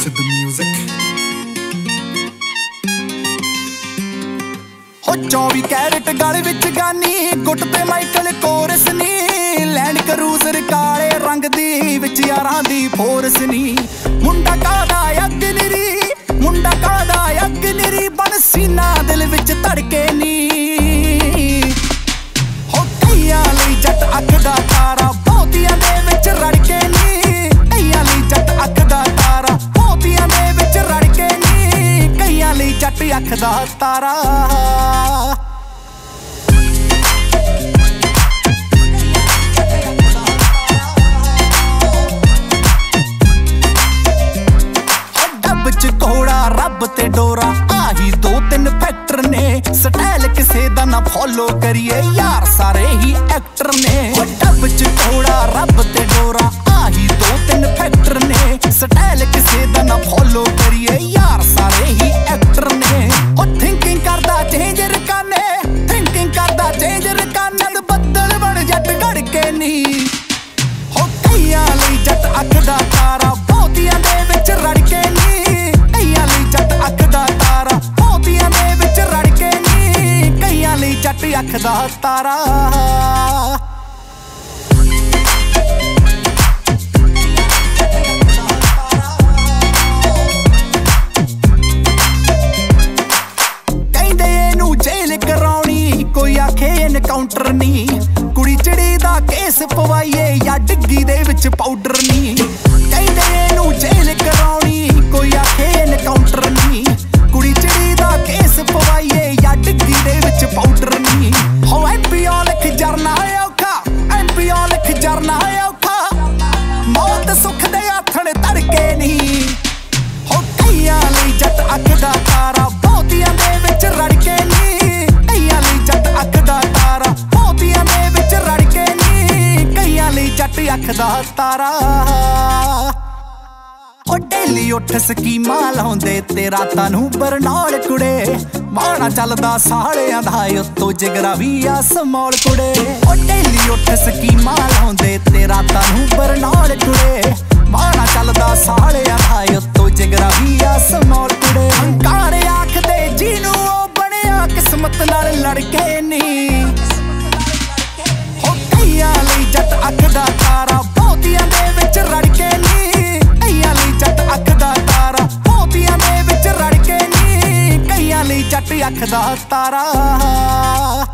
Siddhu Music। हो 24 carat गल विच गानी, गुट ते माइकल कोरस नी, लैंड क्रूजर काले रंग दी विच यारां दी फोर्स नी। मुंडा कादा अग्निरी, मुंडा कादा अग्निरी, बन सीना दिल विच धड़के नी। हो कईयां लई जट अख दा तारा, बहुतियां दे विच रड़के नी। कईयां लई जट अख दा तारा, बहुतियां दे विच रड़के नी। कईयां लई जट अख दा तारा। घोड़ा रब ते डोरा, आही 2-3 फैक्टर ने। स्टाइल किसे दा ना फॉलो करिए यार, सारे ही एक्टर ने। डब च घोड़ा रब ते डोरा, आही 2-3 फैक्टर ने। स्टाइल किसे दा ना फॉलो करिए यार, सारे ही एक्टर ने। ओ थिंकिंग करदा चेंज रकाने, थिंकिंग करदा चेंज रकाने। बदल बन जट घड़के नी। हो कईयां लई जट अख दा तारा, बहुतियां दे विच रड़के नी। अख दा तारा। कहंदे इनू जेल कराउणी, कोई आखे एनकाउंटर नी। कुड़ी चिड़ी दा केस पवाइए या डिग्गी दे विच पाउडर नी। कहंदे इनू जेल कराउणी, कोई आखे एनकाउंटर नी। कुड़ी चिड़ी दा केस पवाइए या डिग्गी दे विच पाउडर नी। हो एमपीओ लिख जरना औखा, एमपीओ लिख जरना औखा। मौत सुख दे आथण धड़के नी। हो कईयां लई जट अख दा तारा, बहुतियां दे विच रड़के नी। कईयां लई जट अख दा तारा, बहुतियां दे विच रड़के नी। कईयां लई जट अख दा तारा। ओ डेली उठ स्कीमां लाउंदे ते रातां नूं बरनौल कुड़े। माड़ा चलदा सालियां दा उत्तों जिगरा भी आ समौल कुड़े। ओ डेली उठ स्कीमां लाउंदे ते रातां नूं बरनौल कुड़े। माड़ा चलदा सालियां दा उत्तों जिगरा भी आ समौल कुड़े। हंकार आखदे जिनू ओ बणिया, किस्मत नाल लड़के नी। हो कईयां लई जट अख दा तारा, बहुतियां दे विच रड़के नी। कईयां लई जट अख दा तारा, बहुतियां दे विच रड़के नी। कईयां लई जट अख दा तारा।